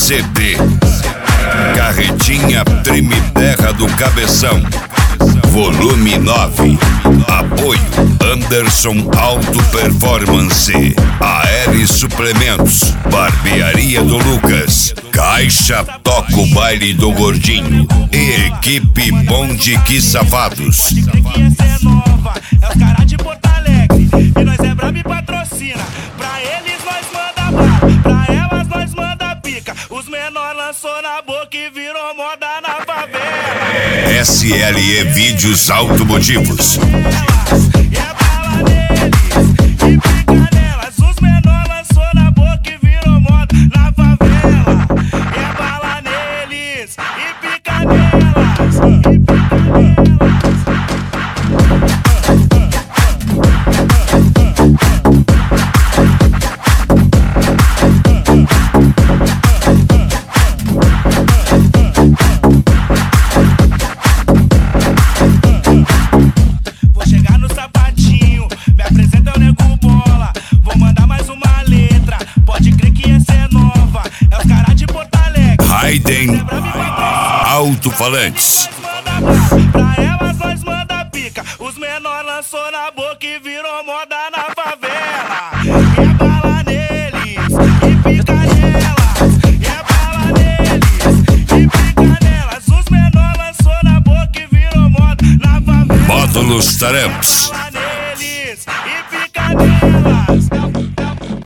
CD. Carretinha Trime-Terra do Cabeção. Volume 9. Apoio Anderson Auto Performance, AL Suplementos, Barbearia do Lucas, Caixa Toca o Baile do Gordinho e Equipe Bonde Que Safados. Que essa é nova, é os caras de Porto Alegre. E nós é brabo e patrocina. Pra eles nós manda bala, pra elas nós manda pica. Os menor lançou na boca e virou moda na favela. SLE Vídeos Automotivos. E é bala neles, e pica nelas. Os menor lançou na boca e virou moda na favela. E é bala neles, e pica nelas, e pica nelas. Vou chegar no sapatinho, me apresenta o nego bola. Vou mandar mais uma letra, pode crer que essa é nova. É os caras de Porto Alegre. Raiden Alto-Falantes. Pra elas nós manda pica. Os menor lançou na boca e virou moda na favela. E é bala neles, e pica nelas. E é bala neles, e pica nelas. Os menor lançou na boca e virou moda na favela. Módulos Tarampos.